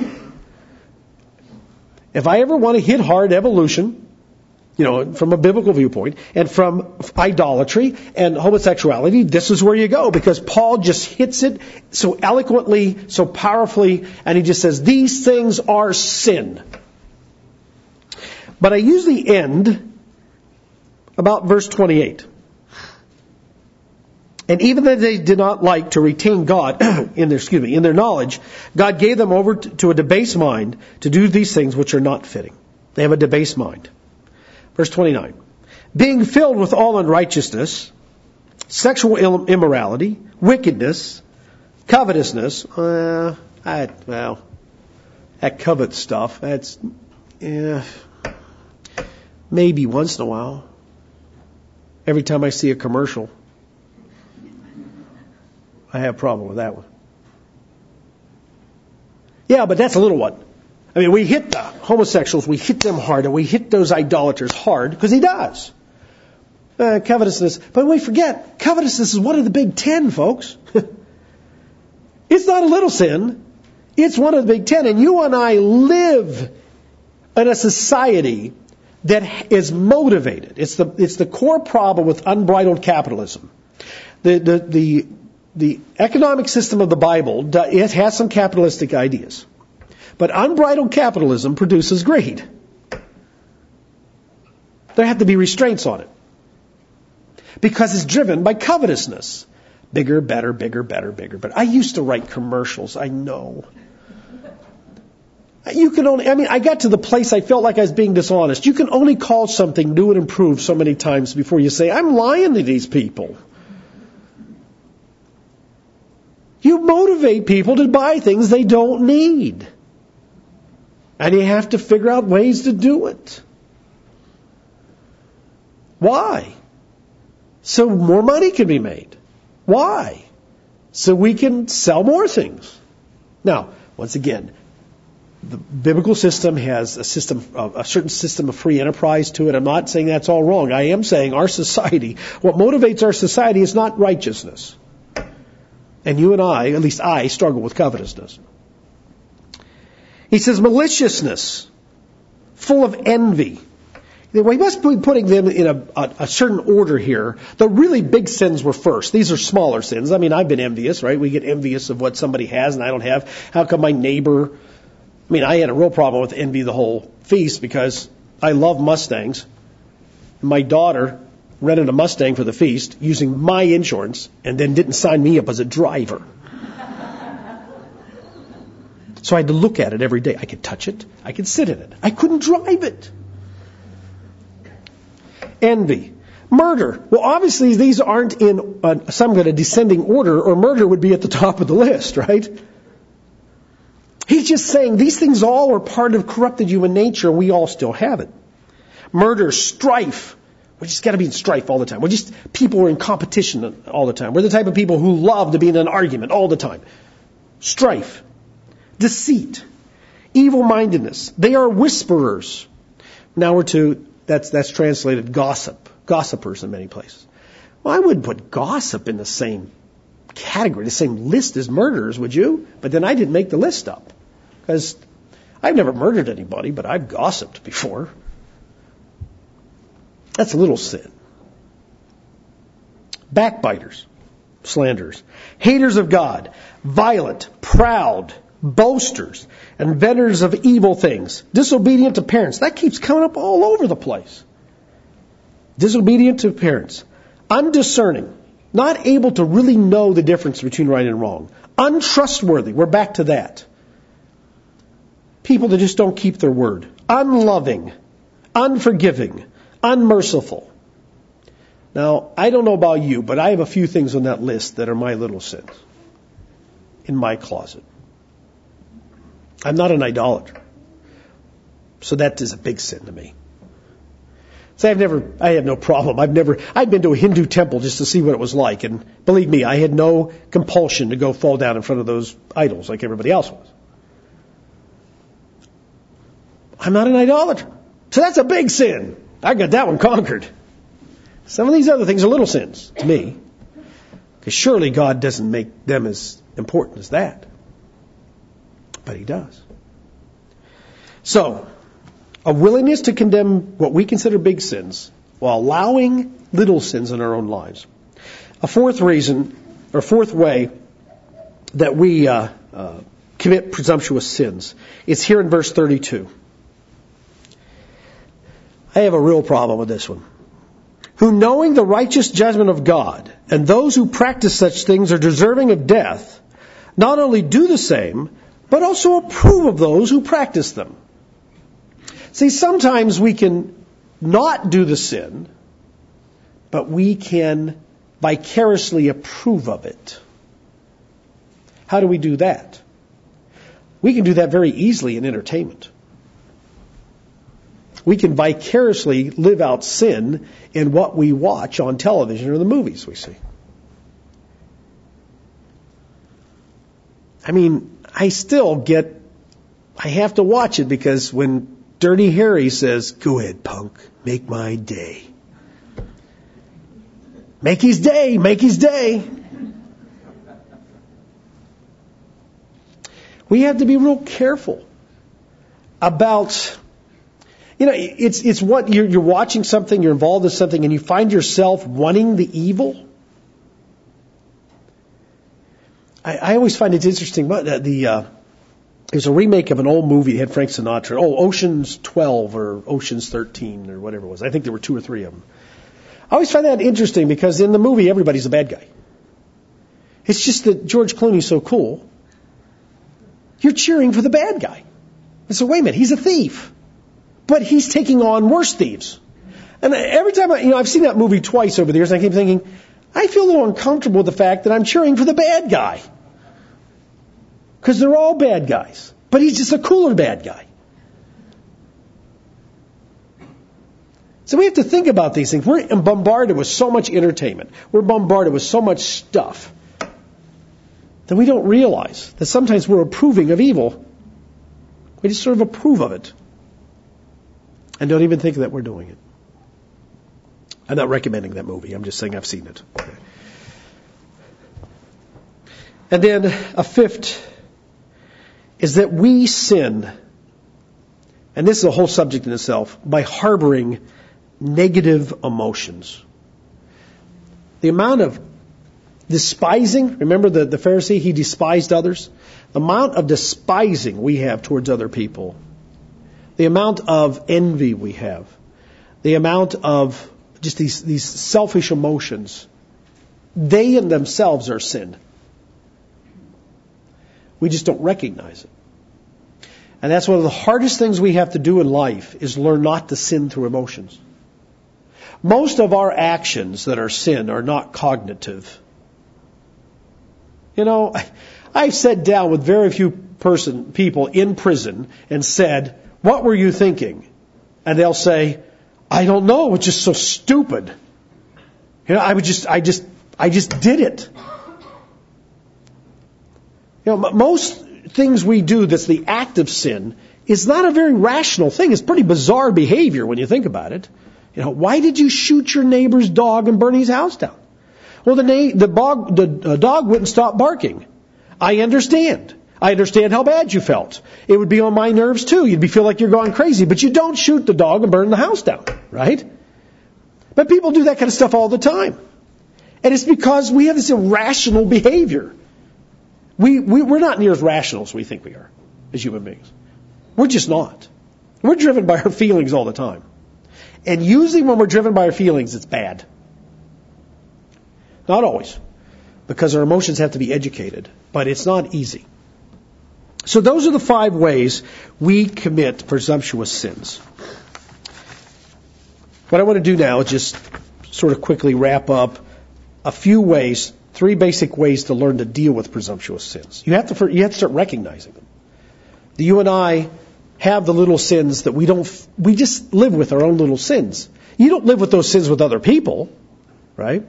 B: If I ever want to hit hard evolution, you know, from a biblical viewpoint, and from idolatry and homosexuality, this is where you go, because Paul just hits it so eloquently, so powerfully, and he just says, these things are sin. But I usually end about verse twenty-eight. And even though they did not like to retain God in their, excuse me, in their knowledge, God gave them over to a debased mind to do these things which are not fitting. They have a debased mind. Verse twenty-nine. Being filled with all unrighteousness, sexual immorality, wickedness, covetousness, uh, I, well, that covet stuff, that's, yeah, Maybe once in a while. Every time I see a commercial, I have a problem with that one. Yeah, but that's a little one. I mean, we hit the homosexuals, we hit them hard, and we hit those idolaters hard, because he does. Uh, covetousness. But we forget, covetousness is one of the big ten, folks. It's not a little sin. It's one of the big ten. And you and I live in a society that is motivated. It's the, it's the core problem with unbridled capitalism. The, the, the, the economic system of the Bible, it has some capitalistic ideas. But unbridled capitalism produces greed. There have to be restraints on it. Because it's driven by covetousness. Bigger, better, bigger, better, bigger. But I used to write commercials, I know. You can only, I mean, I got to the place I felt like I was being dishonest. You can only call something new and improved so many times before you say, I'm lying to these people. You motivate people to buy things they don't need. And you have to figure out ways to do it. Why? So more money can be made. Why? So we can sell more things. Now, once again, the biblical system has a system, a certain system of free enterprise to it. I'm not saying that's all wrong. I am saying our society, what motivates our society is not righteousness. And you and I, at least I, struggle with covetousness. He says maliciousness, full of envy. We must be putting them in a, a, a certain order here. The really big sins were first. These are smaller sins. I mean, I've been envious, right? We get envious of what somebody has and I don't have. How come my neighbor... I mean, I had a real problem with envy the whole feast because I love Mustangs. My daughter rented a Mustang for the feast using my insurance and then didn't sign me up as a driver. So I had to look at it every day. I could touch it. I could sit in it. I couldn't drive it. Envy. Murder. Well, obviously these aren't in uh, some kind of descending order, or murder would be at the top of the list, right? He's just saying these things all are part of corrupted human nature, and we all still have it. Murder, strife. We just got to be in strife all the time. We're just people who are in competition all the time. We're the type of people who love to be in an argument all the time. Strife, deceit, evil-mindedness. They are whisperers. Now we're to that's that's translated gossip, gossipers in many places. Well, I wouldn't put gossip in the same category, the same list as murderers, would you? But then I didn't make the list up. Because I've never murdered anybody, but I've gossiped before. That's a little sin. Backbiters, slanderers, haters of God, violent, proud, boasters, inventors of evil things, disobedient to parents. That keeps coming up all over the place. Disobedient to parents, undiscerning, not able to really know the difference between right and wrong. Untrustworthy. We're back to that. People that just don't keep their word. Unloving. Unforgiving. Unmerciful. Now, I don't know about you, but I have a few things on that list that are my little sins in my closet. I'm not an idolater. So that is a big sin to me. So I've never, I have no problem. I've never, I've been to a Hindu temple just to see what it was like. And believe me, I had no compulsion to go fall down in front of those idols like everybody else was. I'm not an idolater. So that's a big sin. I got that one conquered. Some of these other things are little sins to me. Because surely God doesn't make them as important as that. But He does. So, a willingness to condemn what we consider big sins while allowing little sins in our own lives. A fourth reason, or fourth way that we uh, uh, commit presumptuous sins is here in verse thirty-two. I have a real problem with this one. Who, knowing the righteous judgment of God, and those who practice such things are deserving of death, not only do the same, but also approve of those who practice them. See, sometimes we can not do the sin, but we can vicariously approve of it. How do we do that? We can do that very easily in entertainment. We can vicariously live out sin in what we watch on television or the movies we see. I mean, I still get, I have to watch it because when Dirty Harry says, "Go ahead, punk, make my day." Make his day, make his day. We have to be real careful about, you know, it's it's what you're, you're watching something, you're involved in something, and you find yourself wanting the evil. I, I always find it interesting. The, the uh, there's a remake of an old movie that had Frank Sinatra. Oh, Ocean's twelve or Ocean's thirteen or whatever it was. I think there were two or three of them. I always find that interesting because in the movie everybody's a bad guy. It's just that George Clooney's so cool. You're cheering for the bad guy. And so wait a minute, he's a thief. But he's taking on worse thieves. And every time I, you know, I've seen that movie twice over the years, and I keep thinking, I feel a little uncomfortable with the fact that I'm cheering for the bad guy. Because they're all bad guys. But he's just a cooler bad guy. So we have to think about these things. We're bombarded with so much entertainment. We're bombarded with so much stuff that we don't realize that sometimes we're approving of evil. We just sort of approve of it and don't even think that we're doing it. I'm not recommending that movie. I'm just saying I've seen it. And then a fifth is that we sin, and this is a whole subject in itself, by harboring negative emotions. The amount of despising, remember the, the Pharisee, he despised others? The amount of despising we have towards other people, the amount of envy we have, the amount of just these, these selfish emotions, they in themselves are sin. We just don't recognize it. And that's one of the hardest things we have to do in life is learn not to sin through emotions. Most of our actions that are sin are not cognitive. You know, I've sat down with very few person people in prison and said, "What were you thinking?" And they'll say, "I don't know. It's just so stupid. You know, I would just, I just, I just did it." You know, most things we do that's the act of sin is not a very rational thing. It's pretty bizarre behavior when you think about it. You know, why did you shoot your neighbor's dog and burn his house down? Well, the, na- the, bog, the uh, dog wouldn't stop barking. I understand. I understand how bad you felt. It would be on my nerves too. You'd be feel like you're going crazy, but you don't shoot the dog and burn the house down, right? But people do that kind of stuff all the time. And it's because we have this irrational behavior. We, we, we're not near as rational as we think we are as human beings. We're just not. We're driven by our feelings all the time. And usually when we're driven by our feelings, it's bad. Not always, because our emotions have to be educated, but it's not easy. So those are the five ways we commit presumptuous sins. What I want to do now is just sort of quickly wrap up a few ways, three basic ways to learn to deal with presumptuous sins. You have to, you have to start recognizing them. You and I have the little sins that we don't, we just live with our own little sins. You don't live with those sins with other people, right?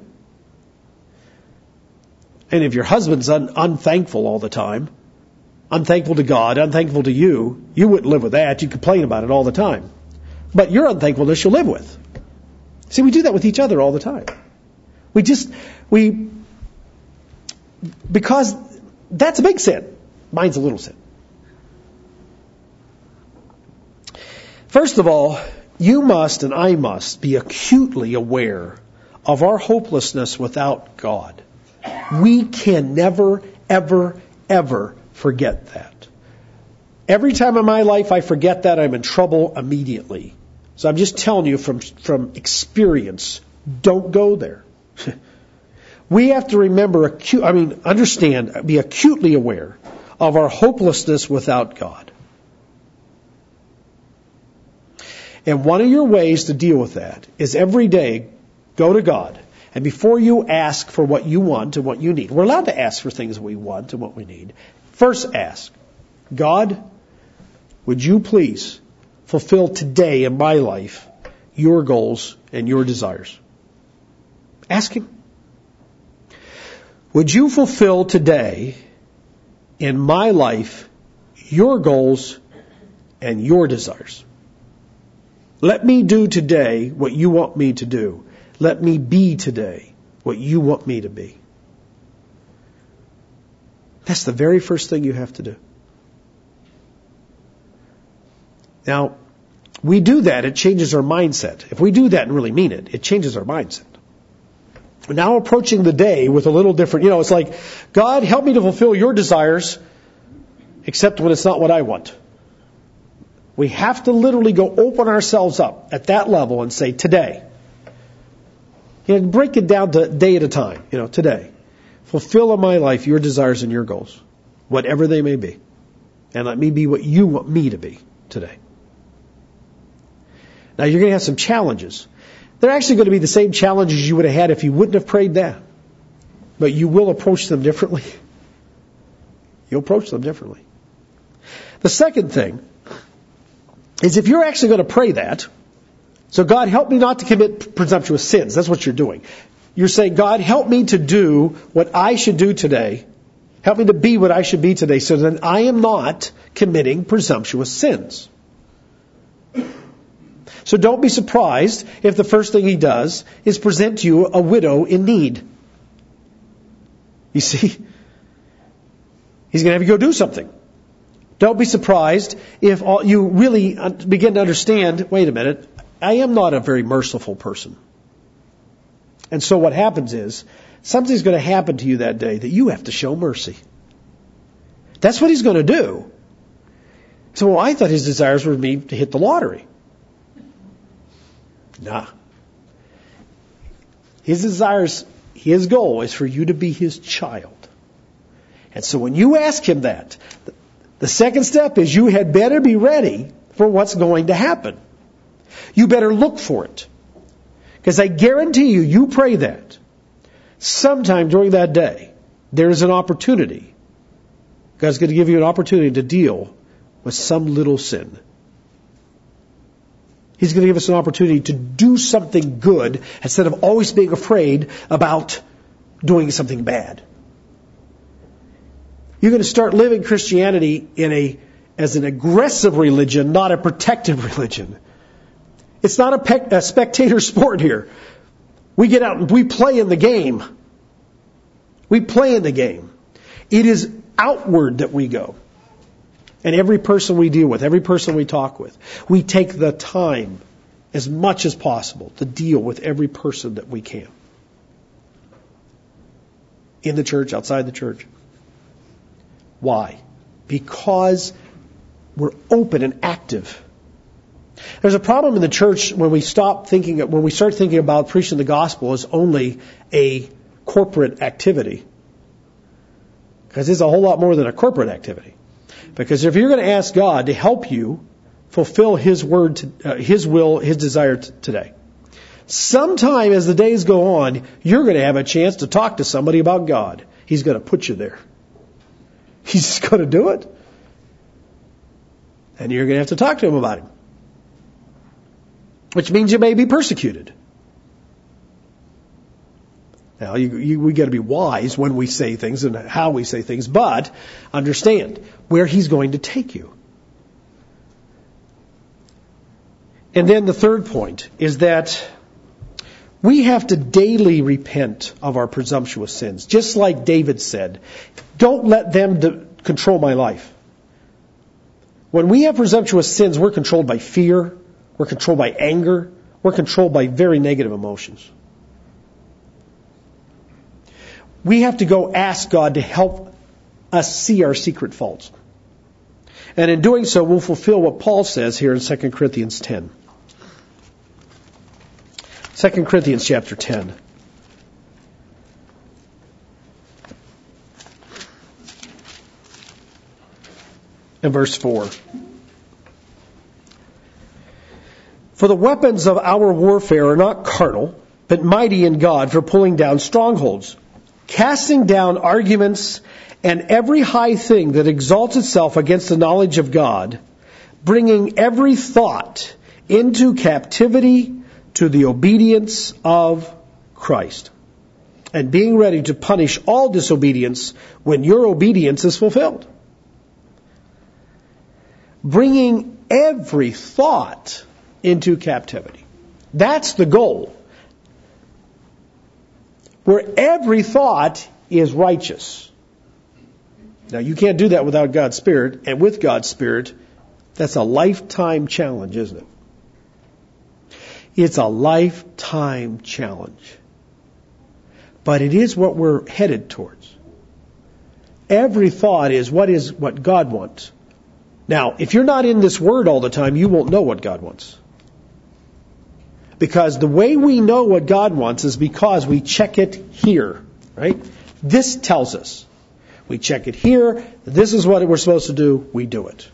B: And if your husband's un, unthankful all the time, unthankful to God, unthankful to you, you wouldn't live with that. You'd complain about it all the time. But your unthankfulness you'll live with. See, we do that with each other all the time. We just, we, because that's a big sin. Mine's a little sin. First of all, you must and I must be acutely aware of our hopelessness without God. We can never, ever, ever forget that. Every time in my life I forget that, I'm in trouble immediately. So I'm just telling you from, from experience, don't go there. We have to remember, acu- I mean, understand, be acutely aware of our hopelessness without God. And one of your ways to deal with that is every day go to God. And before you ask for what you want and what you need, we're allowed to ask for things we want and what we need. First ask, God, would you please fulfill today in my life your goals and your desires? Ask him. Would you fulfill today in my life your goals and your desires? Let me do today what you want me to do. Let me be today what you want me to be. That's the very first thing you have to do. Now, we do that, it changes our mindset. If we do that and really mean it, it changes our mindset. We're now approaching the day with a little different, you know, it's like, God, help me to fulfill your desires, except when it's not what I want. We have to literally go open ourselves up at that level and say, today. You know, break it down to day at a time, you know, today. Fulfill in my life your desires and your goals, whatever they may be. And let me be what you want me to be today. Now, you're going to have some challenges. They're actually going to be the same challenges you would have had if you wouldn't have prayed that. But you will approach them differently. You'll approach them differently. The second thing is if you're actually going to pray that, so God, help me not to commit presumptuous sins. That's what you're doing. You're saying, God, help me to do what I should do today. Help me to be what I should be today so that I am not committing presumptuous sins. So don't be surprised if the first thing he does is present to you a widow in need. You see? He's going to have you go do something. Don't be surprised if all, you really begin to understand, wait a minute, I am not a very merciful person. And so what happens is, something's going to happen to you that day that you have to show mercy. That's what he's going to do. So, well, I thought his desires were me to hit the lottery. Nah. His desires, his goal is for you to be his child. And so when you ask him that, the second step is you had better be ready for what's going to happen. You better look for it. Because I guarantee you, you pray that. Sometime during that day, there is an opportunity. God's going to give you an opportunity to deal with some little sin. He's going to give us an opportunity to do something good instead of always being afraid about doing something bad. You're going to start living Christianity in a as an aggressive religion, not a protective religion. It's not a, pe- a spectator sport here. We get out and we play in the game. We play in the game. It is outward that we go. And every person we deal with, every person we talk with, we take the time as much as possible to deal with every person that we can. In the church, outside the church. Why? Because we're open and active. There's a problem in the church when we stop thinking, when we start thinking about preaching the gospel as only a corporate activity. Because it's a whole lot more than a corporate activity. Because if you're going to ask God to help you fulfill His word, to, uh, His will, His desire t- today, sometime as the days go on, you're going to have a chance to talk to somebody about God. He's going to put you there. He's going to do it. And you're going to have to talk to Him about Him. Which means you may be persecuted. Now, you, you, we got to be wise when we say things and how we say things, but understand where He's going to take you. And then the third point is that we have to daily repent of our presumptuous sins. Just like David said, don't let them de- control my life. When we have presumptuous sins, we're controlled by fear, we're controlled by anger, we're controlled by very negative emotions. We have to go ask God to help us see our secret faults. And in doing so, we'll fulfill what Paul says here in Second Corinthians ten. Second Corinthians chapter ten. And verse four. For the weapons of our warfare are not carnal, but mighty in God for pulling down strongholds, casting down arguments and every high thing that exalts itself against the knowledge of God, bringing every thought into captivity to the obedience of Christ, and being ready to punish all disobedience when your obedience is fulfilled. Bringing every thought into captivity. That's the goal. Where every thought is righteous. Now, you can't do that without God's Spirit, and with God's Spirit, that's a lifetime challenge, isn't it? It's a lifetime challenge. But it is what we're headed towards. Every thought is what is what God wants. Now, if you're not in this Word all the time, you won't know what God wants. Because the way we know what God wants is because we check it here, right? This tells us. We check it here. This is what we're supposed to do. We do it.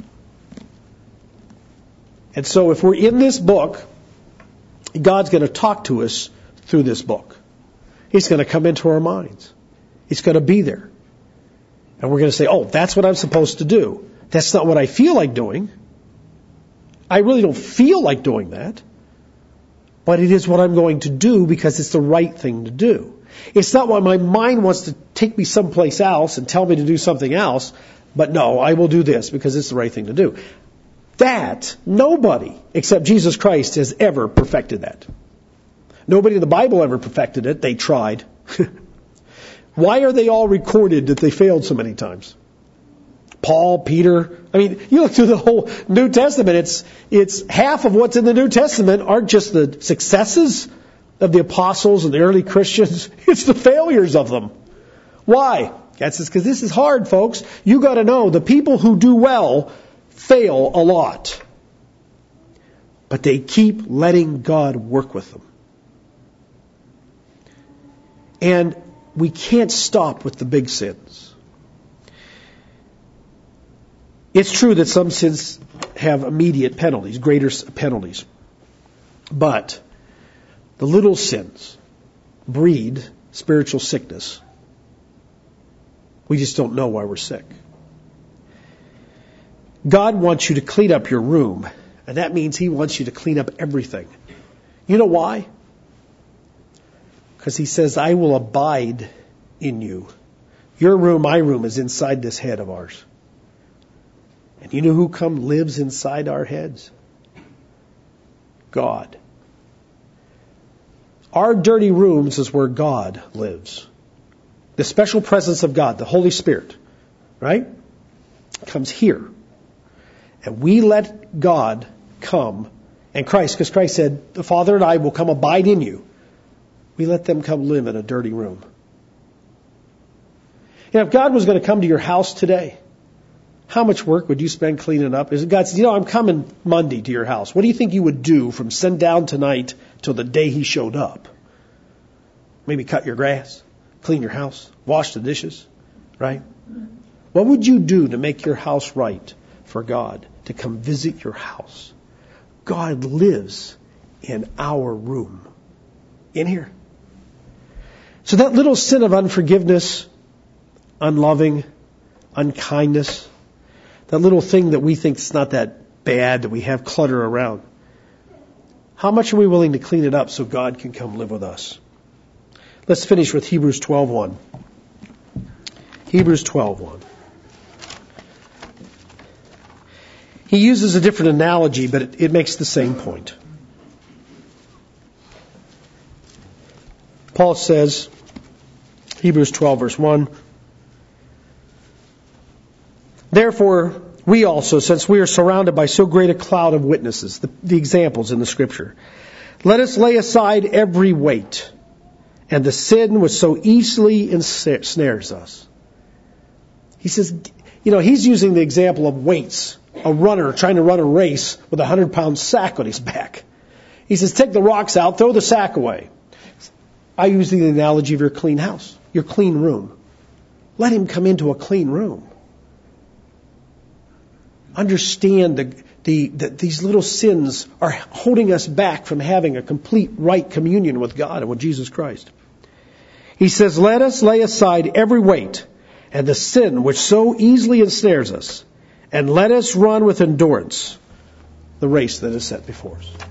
B: And so if we're in this book, God's going to talk to us through this book. He's going to come into our minds. He's going to be there. And we're going to say, oh, that's what I'm supposed to do. That's not what I feel like doing. I really don't feel like doing that. But it is what I'm going to do because it's the right thing to do. It's not what my mind wants to take me someplace else and tell me to do something else. But no, I will do this because it's the right thing to do. That, nobody except Jesus Christ has ever perfected that. Nobody in the Bible ever perfected it. They tried. Why are they all recorded that they failed so many times? Paul, Peter. I mean, you look through the whole New Testament, it's it's half of what's in the New Testament aren't just the successes of the apostles and the early Christians. It's the failures of them. Why? That's because this is hard, folks. You got to know the people who do well fail a lot. But they keep letting God work with them. And we can't stop with the big sins. It's true that some sins have immediate penalties, greater penalties. But the little sins breed spiritual sickness. We just don't know why we're sick. God wants you to clean up your room, and that means He wants you to clean up everything. You know why? Because He says, I will abide in you. Your room, my room, is inside this head of ours. And you know who come lives inside our heads? God. Our dirty rooms is where God lives. The special presence of God, the Holy Spirit, right, comes here. And we let God come, and Christ, because Christ said, the Father and I will come abide in you. We let them come live in a dirty room. You know, if God was going to come to your house today, how much work would you spend cleaning up? Is God says, you know, I'm coming Monday to your house. What do you think you would do from sundown tonight till the day He showed up? Maybe cut your grass, clean your house, wash the dishes, right? What would you do to make your house right for God to come visit your house? God lives in our room, in here. So that little sin of unforgiveness, unloving, unkindness, that little thing that we think is not that bad, that we have clutter around. How much are we willing to clean it up so God can come live with us? Let's finish with Hebrews twelve one. Hebrews twelve one. He uses a different analogy, but it, it makes the same point. Paul says, Hebrews twelve verse one, therefore, we also, since we are surrounded by so great a cloud of witnesses, the, the examples in the Scripture, let us lay aside every weight and the sin which so easily ensnares us. He says, you know, he's using the example of weights, a runner trying to run a race with a hundred pound sack on his back. He says, take the rocks out, throw the sack away. I use the analogy of your clean house, your clean room. Let Him come into a clean room. Understand the, the, that these little sins are holding us back from having a complete right communion with God and with Jesus Christ. He says, let us lay aside every weight and the sin which so easily ensnares us, and let us run with endurance the race that is set before us.